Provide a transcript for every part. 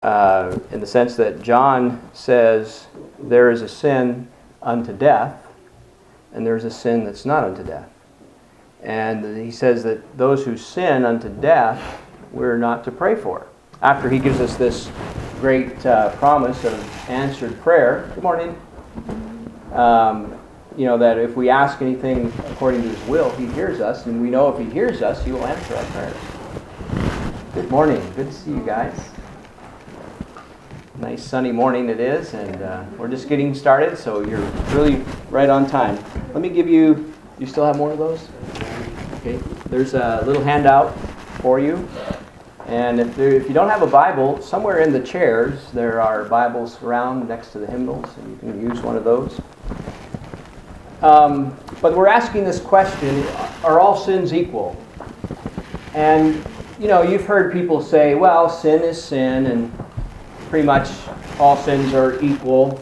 in the sense that John says there is a sin unto death, and there's a sin that's not unto death. And he says that those who sin unto death, we're not to pray for. After he gives us this great promise of answered prayer, good morning, that if we ask anything according to his will, he hears us, and we know if he hears us, he will answer our prayers. Good morning. Good to see you guys. Nice sunny morning it is, and we're just getting started, so you're really right on time. Let me give you still have more of those? Okay. There's a little handout for you. And if you don't have a Bible, somewhere in the chairs there are Bibles around next to the hymnals, and you can use one of those. But we're asking this question, are all sins equal? And, you've heard people say, well, sin is sin, and pretty much all sins are equal.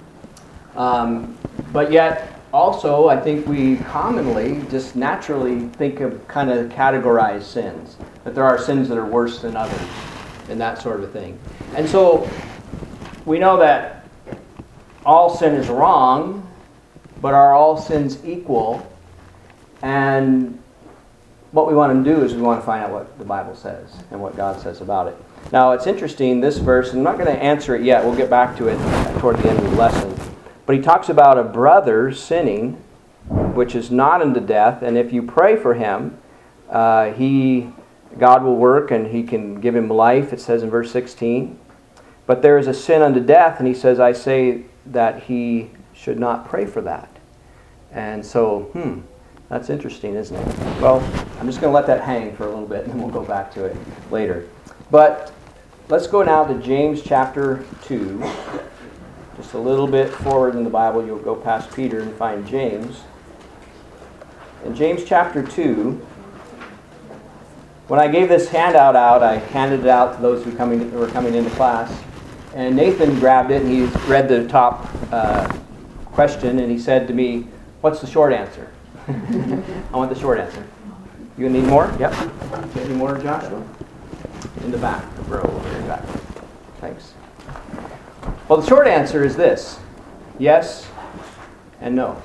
But yet, also, I think we commonly just naturally think of kind of categorized sins, that there are sins that are worse than others, and that sort of thing. And so, we know that all sin is wrong, but are all sins equal? And what we want to do is we want to find out what the Bible says and what God says about it. Now, it's interesting, this verse, and I'm not going to answer it yet. We'll get back to it toward the end of the lesson. But he talks about a brother sinning, which is not unto death, and if you pray for him, God will work and he can give him life, it says in verse 16. But there is a sin unto death, and he says, I say that he should not pray for that. And so, that's interesting, isn't it? Well, I'm just going to let that hang for a little bit, and then we'll go back to it later. But let's go now to James chapter 2. Just a little bit forward in the Bible, you'll go past Peter and find James. In James chapter 2, when I gave this handout out, I handed it out to those who were coming into class. And Nathan grabbed it and he read the top question and he said to me, what's the short answer? I want the short answer. You gonna need more? Yep. Any more, Joshua? In the back, row over in the back. Thanks. Well, the short answer is this. Yes and no.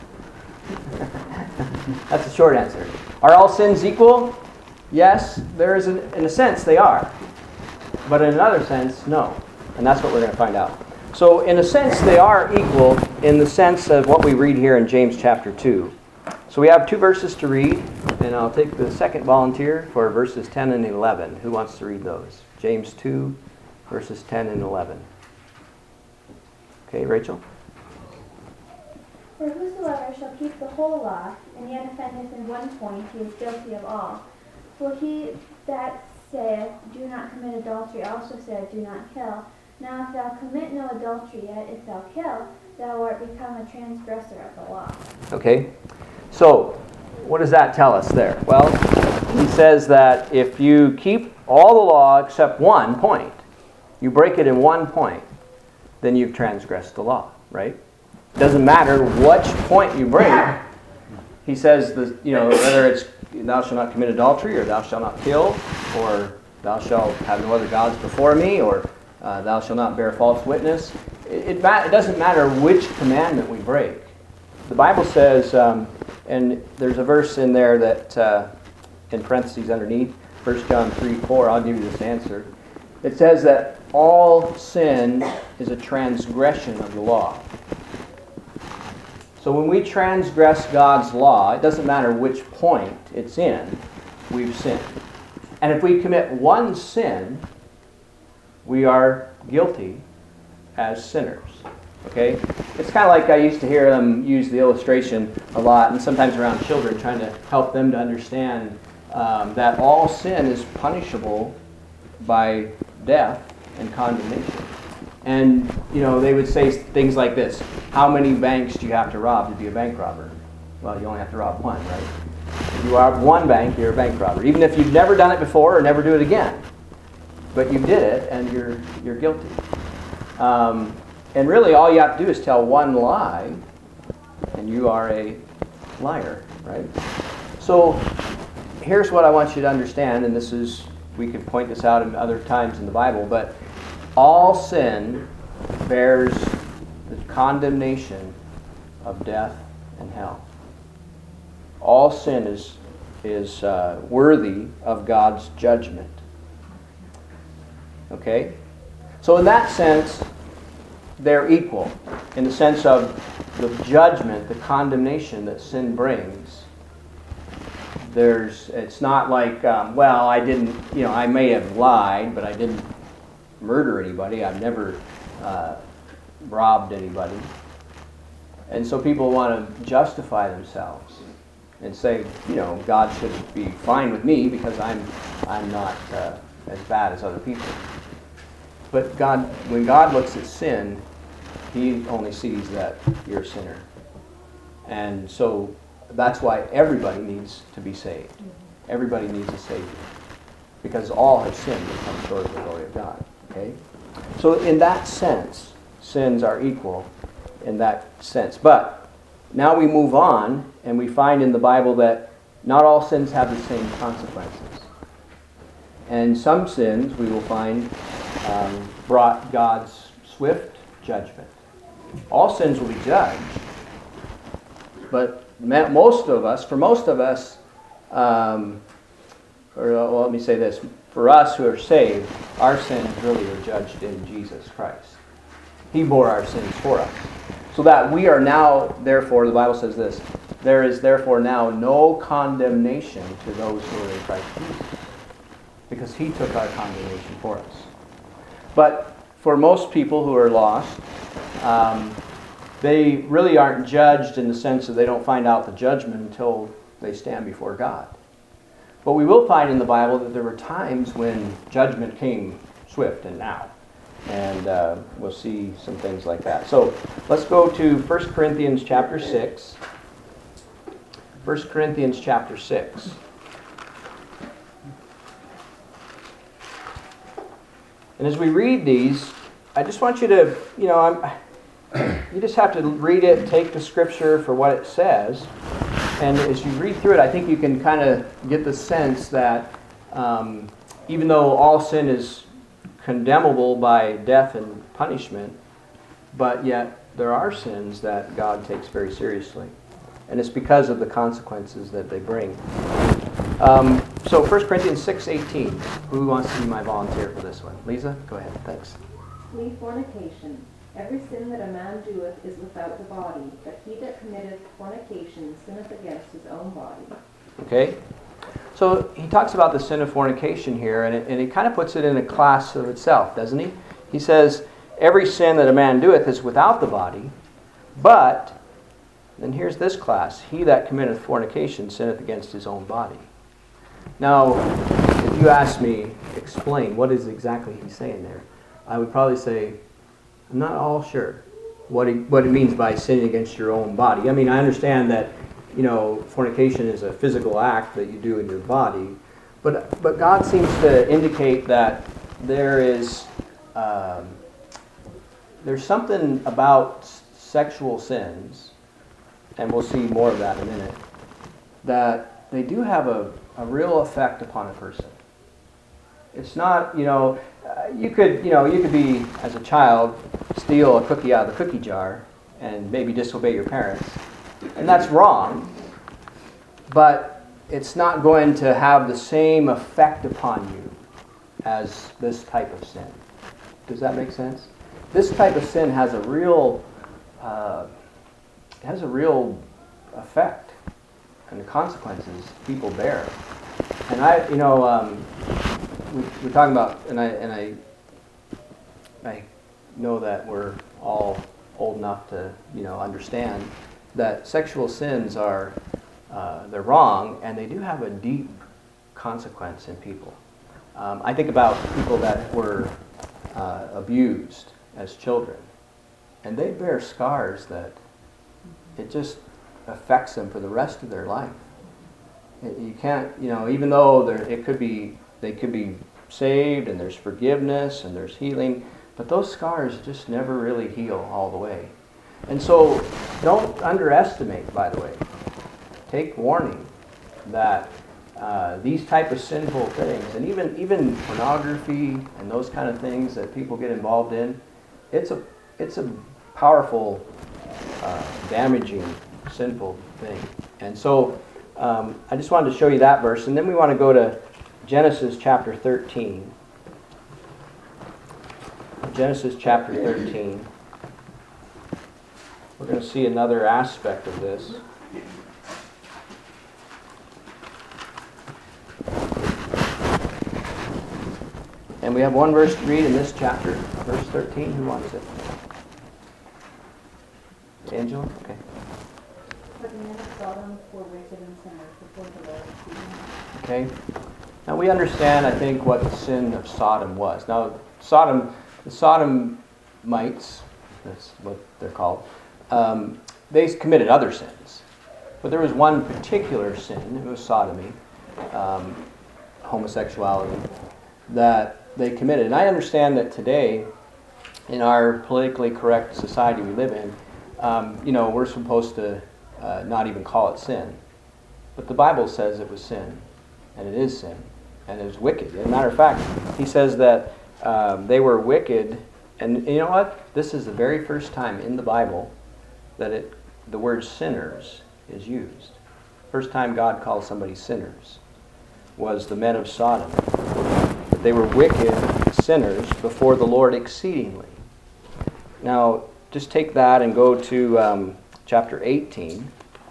That's the short answer. Are all sins equal? Yes, there is in a sense they are. But in another sense, no. And that's what we're going to find out. So in a sense they are equal in the sense of what we read here in James chapter 2. So we have two verses to read, and I'll take the second volunteer for verses 10 and 11. Who wants to read those? James 2, verses 10 and 11. Okay, Rachel? For whosoever shall keep the whole law, and yet offendeth in one point, he is guilty of all. For he that saith, do not commit adultery, also said, do not kill. Now if thou commit no adultery, yet if thou kill, thou art become a transgressor of the law. Okay, so what does that tell us there? Well, he says that if you keep all the law except one point, you break it in one point, then you've transgressed the law, right? It doesn't matter which point you break. He says, whether it's thou shalt not commit adultery, or thou shalt not kill, or thou shalt have no other gods before me, or thou shalt not bear false witness. It doesn't matter which commandment we break. The Bible says, and there's a verse in there that, in parentheses underneath, 1 John 3:4, I'll give you this answer. It says that all sin is a transgression of the law. So when we transgress God's law, it doesn't matter which point it's in, we've sinned. And if we commit one sin, we are guilty as sinners. Okay? It's kind of like I used to hear them use the illustration a lot, and sometimes around children, trying to help them to understand that all sin is punishable by death and condemnation. And, they would say things like this. How many banks do you have to rob to be a bank robber? Well, you only have to rob one, right? If you rob one bank, you're a bank robber. Even if you've never done it before or never do it again. But you did it, and you're guilty. And really, all you have to do is tell one lie, and you are a liar, right? So, here's what I want you to understand, and we could point this out in other times in the Bible, but all sin bears the condemnation of death and hell. All sin is worthy of God's judgment. Okay? So in that sense, they're equal. In the sense of the judgment, the condemnation that sin brings. It's not like, well, I didn't, I may have lied, but I didn't murder anybody. I've never robbed anybody. And so people want to justify themselves and say, God should be fine with me because I'm not as bad as other people. But when God looks at sin, He only sees that you're a sinner. And so that's why everybody needs to be saved. Everybody needs a Savior. Because all have sinned and come short of the glory of God. Okay? So in that sense, sins are equal in that sense. But now we move on and we find in the Bible that not all sins have the same consequences. And some sins, we will find, brought God's swift judgment. All sins will be judged, but for most of us, let me say this, for us who are saved, our sins really are judged in Jesus Christ. He bore our sins for us. So that we are now, therefore, the Bible says this, there is therefore now no condemnation to those who are in Christ Jesus. Because He took our condemnation for us. But for most people who are lost, they really aren't judged in the sense that they don't find out the judgment until they stand before God. But we will find in the Bible that there were times when judgment came swift and now. And we'll see some things like that. So let's go to 1 Corinthians chapter 6. 1 Corinthians chapter 6. And as we read these, I just want you to, you just have to read it, take the scripture for what it says. And as you read through it, I think you can kind of get the sense that even though all sin is condemnable by death and punishment, but yet there are sins that God takes very seriously. And it's because of the consequences that they bring. So 1 Corinthians 6:18. Who wants to be my volunteer for this one? Lisa, go ahead. Thanks. Flee fornication. Every sin that a man doeth is without the body, but he that committeth fornication sinneth against his own body. Okay. So he talks about the sin of fornication here, and he kind of puts it in a class of itself, doesn't he? He says, every sin that a man doeth is without the body, but, then here's this class, he that committeth fornication sinneth against his own body. Now, if you ask me, explain, what is exactly he's saying there? I would probably say, I'm not all sure what it means by sinning against your own body. I mean, I understand that, fornication is a physical act that you do in your body, but God seems to indicate that there's something about sexual sins, and we'll see more of that in a minute, that they do have a real effect upon a person. It's not, you could be, as a child, steal a cookie out of the cookie jar and maybe disobey your parents. And that's wrong, but it's not going to have the same effect upon you as this type of sin. Does that make sense? This type of sin has a real effect and the consequences people bear. And we're talking about, and I know that we're all old enough to understand that sexual sins are they're wrong, and they do have a deep consequence in people. I think about people that were abused as children, and they bear scars that it just affects them for the rest of their life. You can't, even though they could be saved, and there's forgiveness and there's healing, but those scars just never really heal all the way. And so don't underestimate, by the way. Take warning that these type of sinful things, and even pornography and those kind of things that people get involved in, it's a powerful, damaging, sinful thing. And so I just wanted to show you that verse, and then we want to go to Genesis chapter 13. Genesis chapter 13. We're going to see another aspect of this. And we have one verse to read in this chapter, verse 13. Who wants it? Angela? Okay. For the men of Sodom were wicked and sinners before the Lord. Okay. Now we understand, I think, what the sin of Sodom was. Now, the Sodomites, that's what they're called, they committed other sins. But there was one particular sin, it was sodomy, homosexuality, that they committed. And I understand that today, in our politically correct society we live in, we're supposed to not even call it sin. But the Bible says it was sin, and it is sin, and it was wicked. As a matter of fact, he says that they were wicked, and you know what? This is the very first time in the Bible that the word sinners is used. First time God called somebody sinners was the men of Sodom. They were wicked sinners before the Lord exceedingly. Now, just take that and go to chapter 18.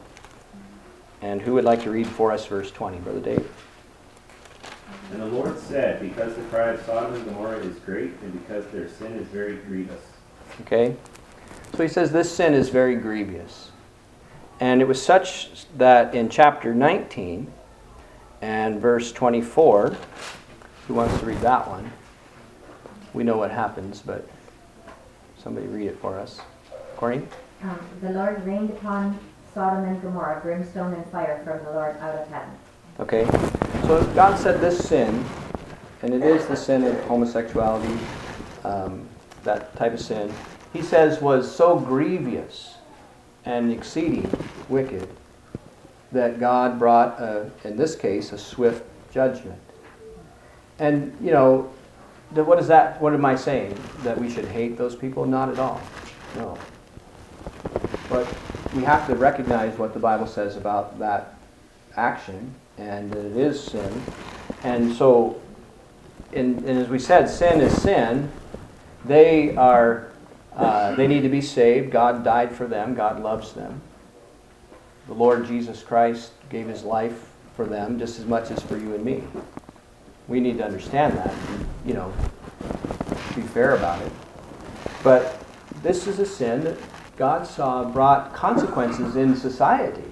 And who would like to read for us verse 20? Brother Dave. And the Lord said, because the cry of Sodom and Gomorrah is great, and because their sin is very grievous. Okay. So he says this sin is very grievous. And it was such that in chapter 19 and verse 24, who wants to read that one? We know what happens, but somebody read it for us. Corny? The Lord rained upon Sodom and Gomorrah brimstone and fire from the Lord out of heaven. Okay. So God said this sin, and it is the sin of homosexuality, that type of sin, he says was so grievous and exceeding wicked that God brought, in this case, a swift judgment. And, what am I saying? That we should hate those people? Not at all. No. But we have to recognize what the Bible says about that action, and that it is sin. And so, and as we said, sin is sin. They need to be saved. God died for them. God loves them. The Lord Jesus Christ gave his life for them just as much as for you and me. We need to understand that and, be fair about it. But this is a sin that God saw brought consequences in society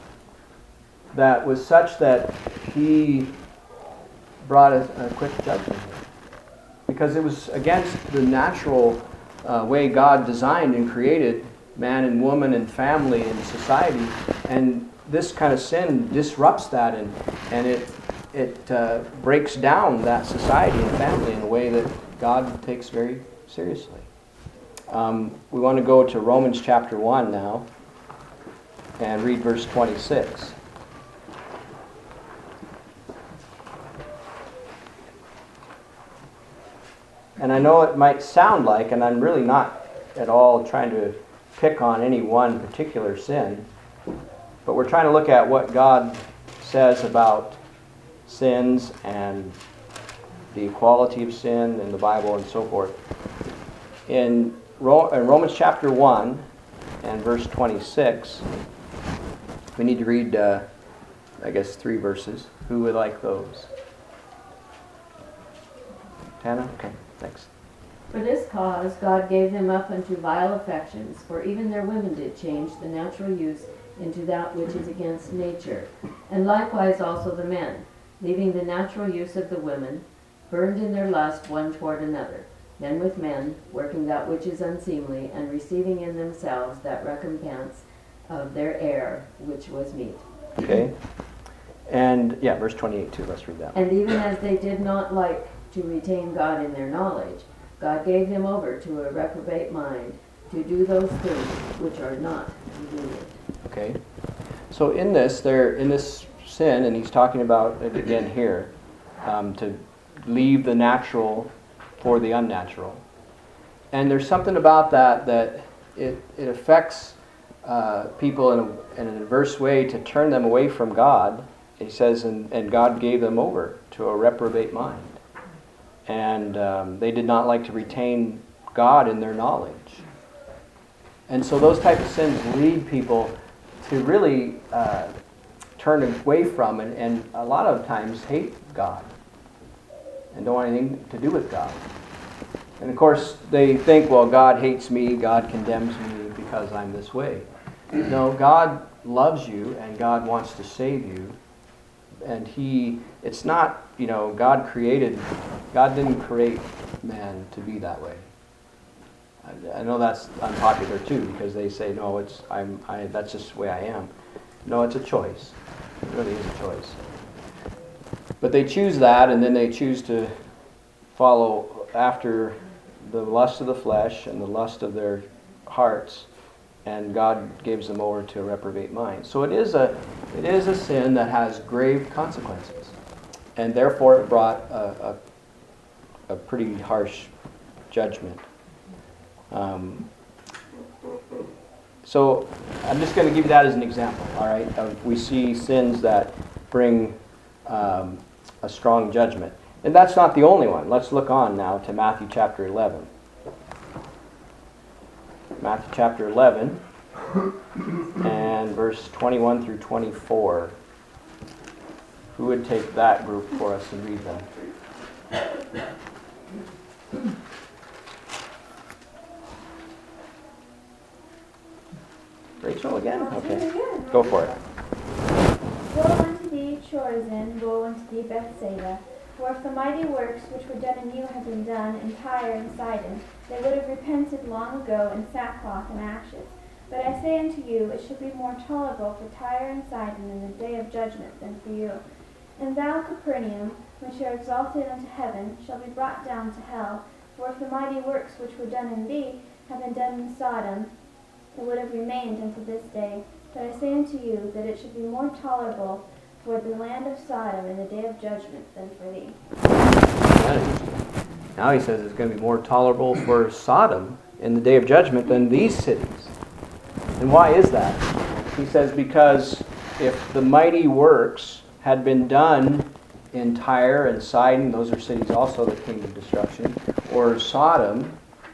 that was such that he brought a quick judgment. Because it was against the natural way God designed and created man and woman and family and society. And this kind of sin disrupts that and it breaks down that society and family in a way that God takes very seriously. We want to go to Romans chapter 1 now and read verse 26. And I know it might sound like, and I'm really not at all trying to pick on any one particular sin, but we're trying to look at what God says about sins and the equality of sin in the Bible and so forth. In Romans chapter 1 and verse 26, we need to read, 3 verses. Who would like those? Tana? Okay, thanks. For this cause God gave them up unto vile affections, for even their women did change the natural use into that which is against nature. And likewise also the men, leaving the natural use of the women, burned in their lust one toward another. Men with men, working that which is unseemly, and receiving in themselves that recompense of their error, which was meet. Okay. And, verse 28 too. Let's read that. And even as they did not like to retain God in their knowledge, God gave them over to a reprobate mind, to do those things which are not convenient. Okay. So in this sin, and he's talking about it again here, to leave the natural for the unnatural. And there's something about that it affects people in an adverse way to turn them away from God. He says, and God gave them over to a reprobate mind. And they did not like to retain God in their knowledge. And so those type of sins lead people to really turn away from and a lot of times hate God and don't want anything to do with God. And of course they think, well, God hates me, God condemns me because I'm this way. No, God loves you and God wants to save you. And it's not, God didn't create man to be that way. I know that's unpopular too, because they say, no, that's just the way I am. No, it's a choice. It really is a choice. But they choose that, and then they choose to follow after the lust of the flesh and the lust of their hearts, and God gives them over to a reprobate mind. So it is a sin that has grave consequences, and therefore it brought a pretty harsh judgment. So I'm just going to give you that as an example, all right? We see sins that bring a strong judgment. And that's not the only one. Let's look on now to Matthew chapter 11. Matthew chapter 11 and verse 21 through 24. Who would take that group for us and read them? Rachel again? Okay. Go for it. Woe unto thee, Chorazin! Woe unto thee, Bethsaida! For if the mighty works which were done in you had been done in Tyre and Sidon, they would have repented long ago in sackcloth and ashes. But I say unto you, it shall be more tolerable for Tyre and Sidon in the day of judgment than for you. And thou, Capernaum, which are exalted unto heaven, shall be brought down to hell. For if the mighty works which were done in thee had been done in Sodom, it would have remained unto this day. But I say unto you, that it should be more tolerable for the land of Sodom in the day of judgment than for thee. Now he says it's going to be more tolerable for Sodom in the day of judgment than these cities. And why is that? He says because if the mighty works had been done in Tyre and Sidon, those are cities also that came to destruction, or Sodom,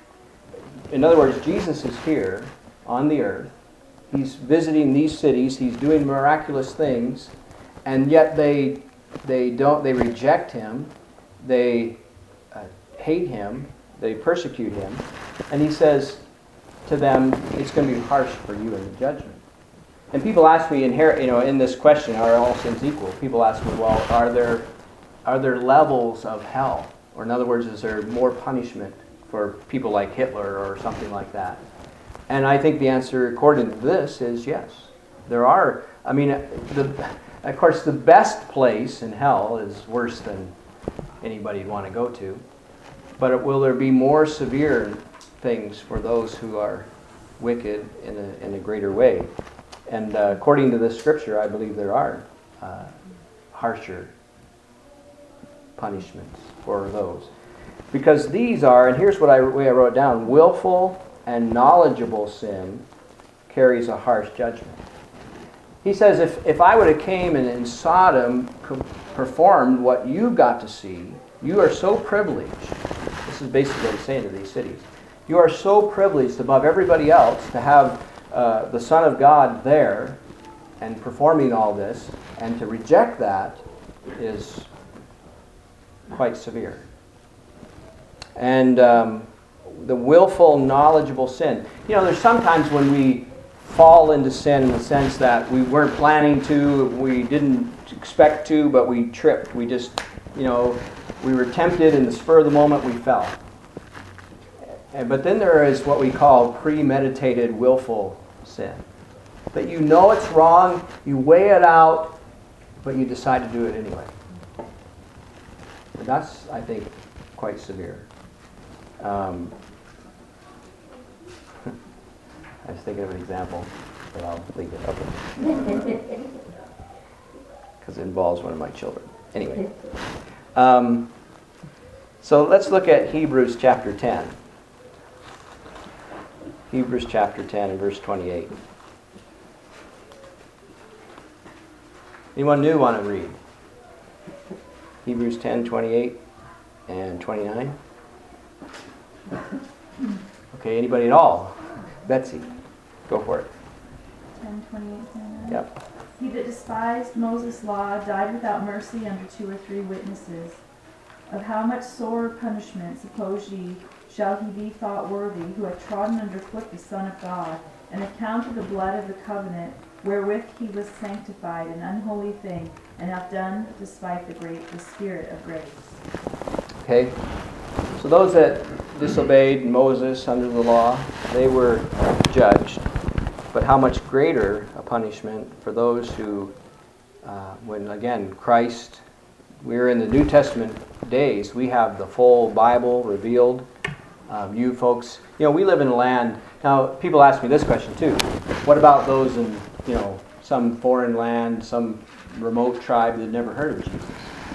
in other words, Jesus is here on the earth. He's visiting these cities. He's doing miraculous things, and yet they reject him. They hate him. They persecute him, and he says to them, "It's going to be harsh for you in the judgment." And people ask me in this question, are all sins equal? People ask me, well, are there levels of hell? Or in other words, is there more punishment for people like Hitler or something like that? And I think the answer, according to this, is yes. There are. I mean, of course, the best place in hell is worse than anybody'd want to go to. But will there be more severe things for those who are wicked in a greater way? And according to this scripture, I believe there are harsher punishments for those. Because these are, and here's what I wrote down, willful and knowledgeable sin carries a harsh judgment. He says, if I would have came and in Sodom performed what you got to see, you are so privileged. This is basically what he's saying to these cities. You are so privileged above everybody else to have the Son of God there and performing all this, and to reject that is quite severe. And the willful, knowledgeable sin. There's sometimes when we fall into sin in the sense that we weren't planning to, we didn't expect to, but we tripped. We just, we were tempted in the spur of the moment, we fell. But then there is what we call premeditated willful sin. That you know it's wrong, you weigh it out, but you decide to do it anyway. And that's, I think, quite severe. I was thinking of an example, but I'll leave it. Okay. because it involves one of my children. Anyway. So let's look at Hebrews chapter 10. Hebrews chapter 10 and verse 28. Anyone new want to read? Hebrews 10, 28 and 29. Okay, anybody at all? Betsy, go for it. 10:28. Yep. He that despised Moses' law died without mercy under 2 or 3 witnesses. Of how much sorer punishment, suppose ye, shall he be thought worthy, who hath trodden under foot the Son of God, and accounted the blood of the covenant, wherewith he was sanctified, an unholy thing, and hath done despite the Spirit of grace. Okay. So those that disobeyed Moses under the law, they were judged. But how much greater a punishment for those who, when again, Christ, we're in the New Testament days, we have the full Bible revealed. You folks, we live in a land, now people ask me this question too. What about those in, some foreign land, some remote tribe that never heard of Jesus?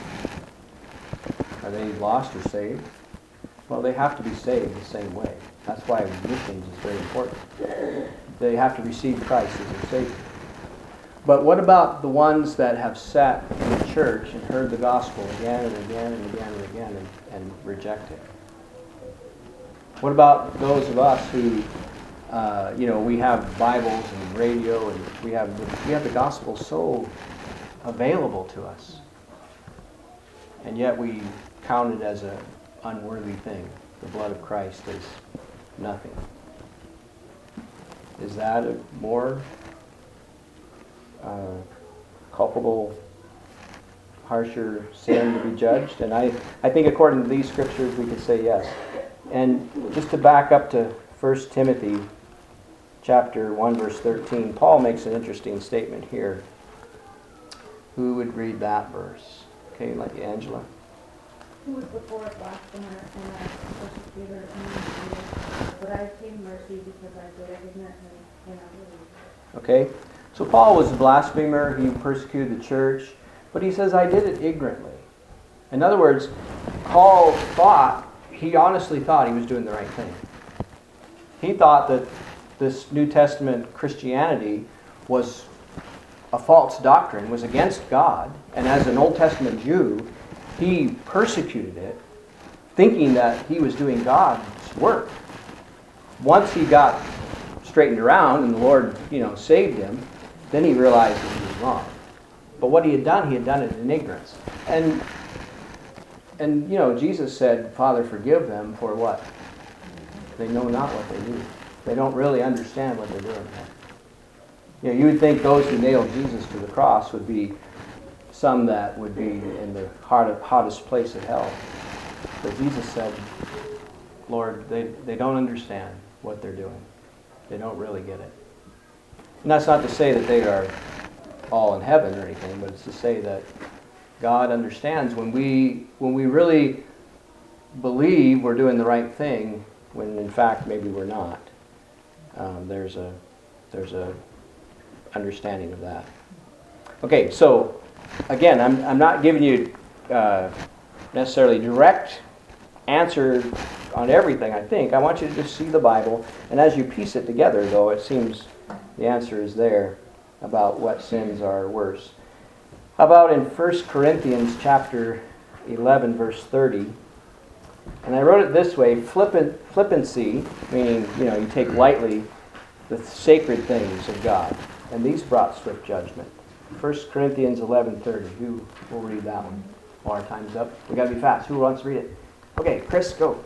Are they lost or saved? Well, they have to be saved the same way. That's why missions is very important. They have to receive Christ as their Savior. But what about the ones that have sat in the church and heard the gospel again and again and again and again and reject it? What about those of us who, we have Bibles and radio and we have the gospel so available to us, and yet we count it as an unworthy thing. The blood of Christ is nothing. Is that a more culpable, harsher sin to be judged? And I think according to these scriptures we could say yes. And just to back up to 1 Timothy chapter 1 verse 13, Paul makes an interesting statement here. Who would read that verse? Okay, like Angela. Who was before a blasphemer and a persecutor of men, but I obtained mercy because I recognize him and I believe. Okay, so Paul was a blasphemer. He persecuted the church, but he says, I did it ignorantly. In other words, Paul he honestly thought he was doing the right thing. He thought that this New Testament Christianity was a false doctrine, was against God, and as an Old Testament Jew, he persecuted it, thinking that he was doing God's work. Once he got straightened around and the Lord, saved him, then he realized that he was wrong. But what he had done it in ignorance. And Jesus said, Father, forgive them for what? They know not what they do. They don't really understand what they're doing. You would think those who nailed Jesus to the cross would be some that would be in the hottest place of hell. But Jesus said, Lord, they don't understand what they're doing. They don't really get it. And that's not to say that they are all in heaven or anything, but it's to say that God understands when we really believe we're doing the right thing, when in fact maybe we're not. There's a understanding of that. Okay, so again, I'm not giving you necessarily direct answer on everything, I think. I want you to just see the Bible, and as you piece it together, though, it seems the answer is there about what sins are worse. How about in 1 Corinthians chapter 11, verse 30? And I wrote it this way, flippancy, meaning, you take lightly the sacred things of God. And these brought swift judgment. 1 Corinthians 11:30. Who will read that one? Well, our time's up. We got to be fast. Who wants to read it? Okay, Chris, go.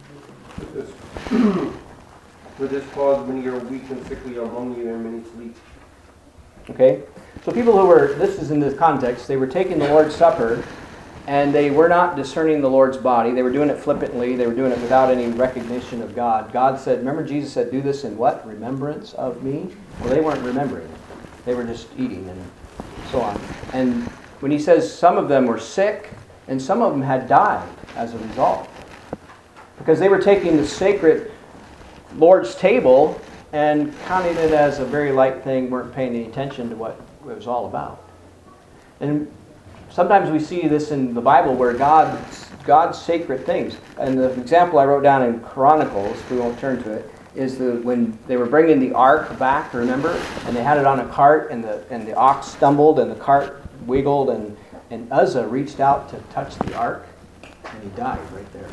For this cause many are weak and sickly among you, and many sleep. Okay, so people who were, this is in this context, they were taking the Lord's Supper, and they were not discerning the Lord's body. They were doing it flippantly. They were doing it without any recognition of God. God said, remember Jesus said, do this in what? Remembrance of me? Well, they weren't remembering it. They were just eating and so on. And when he says some of them were sick, and some of them had died as a result. Because they were taking the sacred Lord's table and counting it as a very light thing, weren't paying any attention to what it was all about. And sometimes we see this in the Bible where God's sacred things. And the example I wrote down in Chronicles, we won't turn to it, is when they were bringing the ark back, remember? And they had it on a cart, and the ox stumbled, and the cart wiggled, and Uzzah reached out to touch the ark, and he died right there.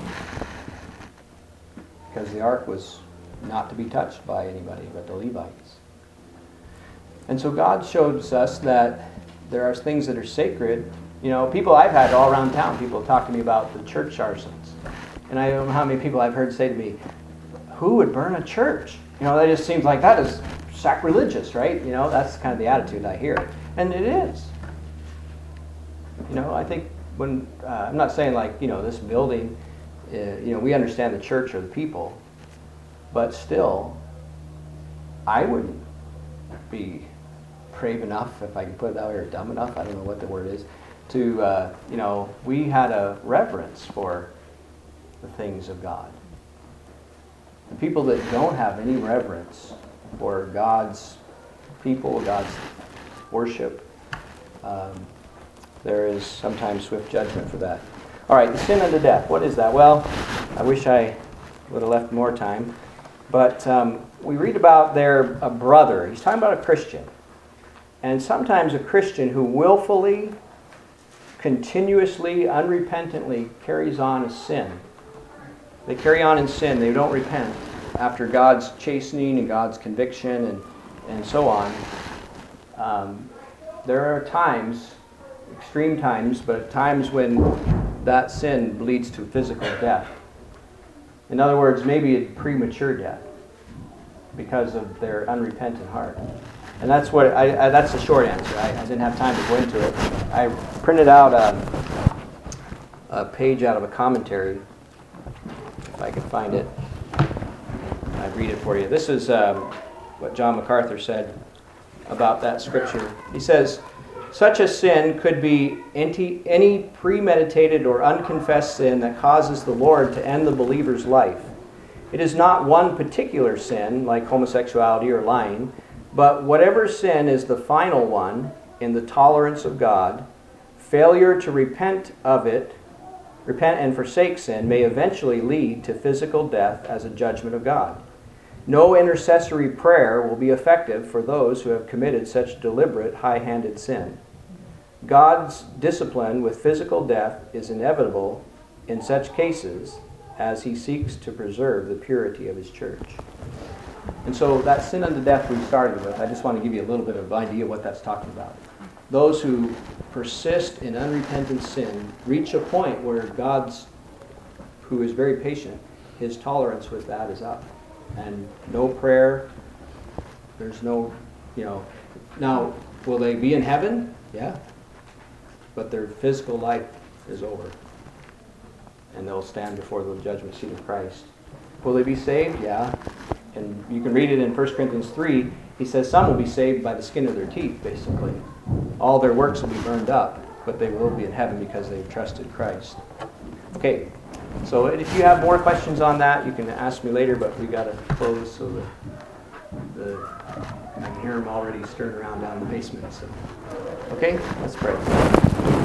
Because the ark was not to be touched by anybody but the Levites. And so God shows us that there are things that are sacred. You know, people I've had all around town, people talk to me about the church arsons. And I don't know how many people I've heard say to me, who would burn a church? You know, that just seems like that is sacrilegious, right? You know, that's kind of the attitude I hear. And it is. You know, I think when, I'm not saying like, you know, this building, you know, we understand the church or the people, but still, I wouldn't be brave enough, if I can put it that way, or dumb enough, I don't know what the word is, to, you know, we had a reverence for the things of God. The people that don't have any reverence for God's people, God's worship, there is sometimes swift judgment for that. All right, the sin unto death. What is that? Well, I wish I would have left more time. But we read about there a brother. He's talking about a Christian. And sometimes a Christian who willfully, continuously, unrepentantly carries on a sin. They carry on in sin. They don't repent after God's chastening and God's conviction and so on. There are times, extreme times, but times when that sin leads to physical death. In other words, maybe a premature death because of their unrepentant heart. And that's what that's the short answer. I didn't have time to go into it. I printed out a page out of a commentary, if I can find it. I'd read it for you. This is what John MacArthur said about that scripture. He says, such a sin could be any premeditated or unconfessed sin that causes the Lord to end the believer's life. It is not one particular sin, like homosexuality or lying, but whatever sin is the final one in the tolerance of God, failure to repent and forsake sin may eventually lead to physical death as a judgment of God. No intercessory prayer will be effective for those who have committed such deliberate, high-handed sin. God's discipline with physical death is inevitable in such cases as he seeks to preserve the purity of his church. And so that sin unto death we started with, I just want to give you a little bit of idea what that's talking about. Those who persist in unrepentant sin reach a point where God's, who is very patient, his tolerance with that is up. And no prayer, there's no, you know. Now, will they be in heaven? Yeah. But their physical life is over. And they'll stand before the judgment seat of Christ. Will they be saved? Yeah. And you can read it in 1 Corinthians 3. He says some will be saved by the skin of their teeth, basically. All their works will be burned up, but they will be in heaven because they've trusted Christ. Okay, so if you have more questions on that, you can ask me later, but we got to close so that I can hear them already stirring around down in the basement. So, okay, let's pray.